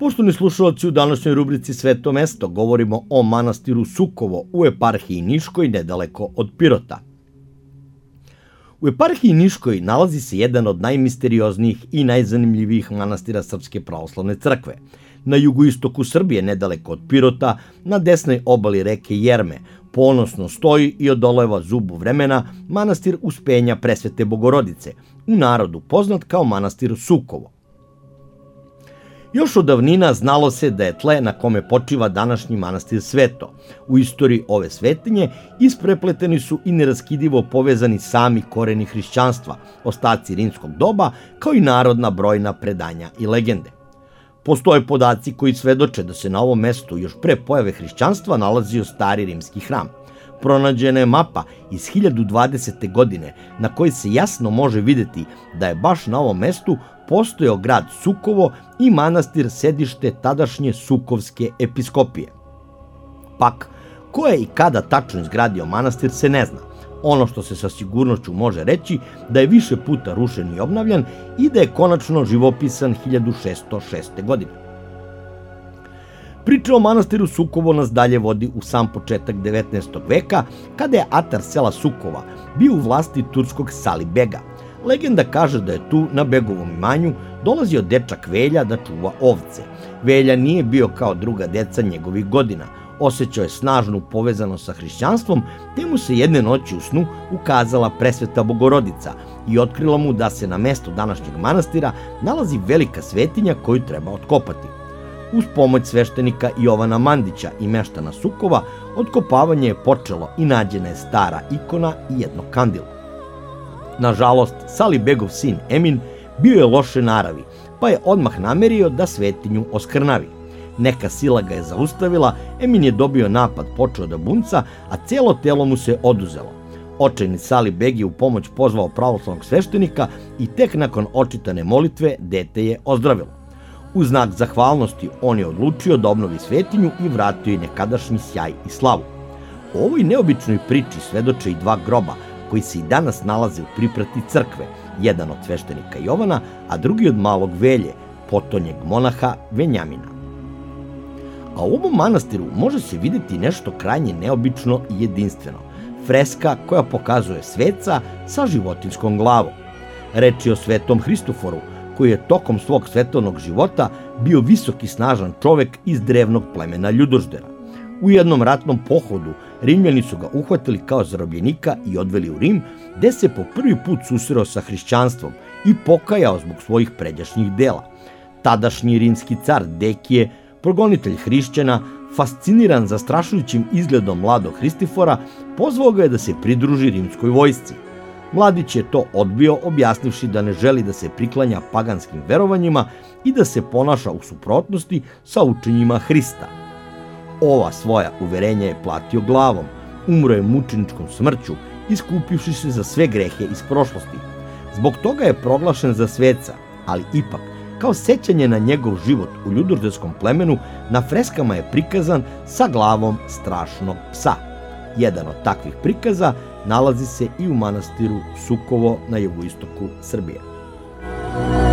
Poštovani slušalci, u današnjoj rubrici Sveto mesto govorimo o manastiru Sukovo u eparhiji Niškoj, nedaleko od Pirota. U eparhiji Niškoj nalazi se jedan od najmisterioznijih i najzanimljivijih manastira Srpske pravoslavne crkve. Na jugoistoku Srbije, nedaleko od Pirota, na desnoj obali reke Jerme, ponosno stoji i odoleva zubu vremena manastir Uspenja Presvete Bogorodice, u narodu poznat kao manastir Sukovo. Još od davnina znalo se da je tle na kome počiva današnji manastir sveto. U istoriji ove svetinje isprepleteni su i neraskidivo povezani sami koreni hrišćanstva, ostaci rimskog doba, kao i narodna brojna predanja i legende. Postoje podaci koji svedoče da se na ovom mestu još pre pojave hrišćanstva nalazio stari rimski hram. Pronađena je mapa iz 1020. godine na kojoj se jasno može videti da je baš na ovom mestu postojao grad Sukovo i manastir sedište tadašnje Sukovske episkopije. Pak, ko je i kada tačno izgradio manastir se ne zna. Ono što se sa sigurnošću može reći da je više puta rušen i obnavljan i da je konačno živopisan 1606. godine. Priča o manastiru Sukovo nas dalje vodi u sam početak 19. veka, kada je atar sela Sukova bio u vlasti turskog Sali Bega. Legenda kaže da je tu, na Begovom imanju, dolazio dečak Velja da čuva ovce. Velja nije bio kao druga deca njegovih godina. Osjećao je snažnu povezanost sa hrišćanstvom, te mu se jedne noći u snu ukazala Presveta Bogorodica i otkrila mu da se na mestu današnjeg manastira nalazi velika svetinja koju treba otkopati. Uz pomoć sveštenika Jovana Mandića i meštana Sukova, otkopavanje je počelo i nađena je stara ikona i jedno kandilo. Nažalost, Sali Begov sin Emin bio je loše naravi, pa je odmah namerio da svetinju oskrnavi. Neka sila ga je zaustavila, Emin je dobio napad, počeo da bunca, a celo telo mu se oduzelo. Očajni Sali Beg je u pomoć pozvao pravoslavnog sveštenika i tek nakon očitane molitve dete je ozdravilo. U znak zahvalnosti on je odlučio da obnovi svetinju i vratio je nekadašnji sjaj i slavu. O ovoj neobičnoj priči svedoče i dva groba koji se i danas nalaze u priprati crkve, jedan od sveštenika Jovana, a drugi od malog Velje, potonjeg monaha Venjamina. A u ovom manastiru može se videti nešto krajnje neobično i jedinstveno. Freska koja pokazuje sveca sa životinjskom glavom. Reč je o svetom Hristoforu, koji je tokom svog svetovnog života bio visok i snažan čovek iz drevnog plemena Ljudoždera. U jednom ratnom pohodu Rimljani su ga uhvatili kao zarobljenika i odveli u Rim, gde se po prvi put susreo sa hrišćanstvom i pokajao zbog svojih pređašnjih dela. Tadašnji rimski car Dekije, progonitelj hrišćana, fasciniran zastrašujućim izgledom mladog Hristifora, pozvao ga je da se pridruži rimskoj vojsci. Mladić je to odbio, objasnivši da ne želi da se priklanja paganskim verovanjima i da se ponaša u suprotnosti sa učenjima Hrista. Ova svoja uverenja je platio glavom, umro je mučeničkom smrću, iskupivši se za sve grehe iz prošlosti. Zbog toga je proglašen za sveca, ali ipak, kao sećanje na njegov život u ljudožderskom plemenu, na freskama je prikazan sa glavom strašnog psa. Jedan od takvih prikaza nalazi se i u manastiru Sukovo na jugoistoku Srbije.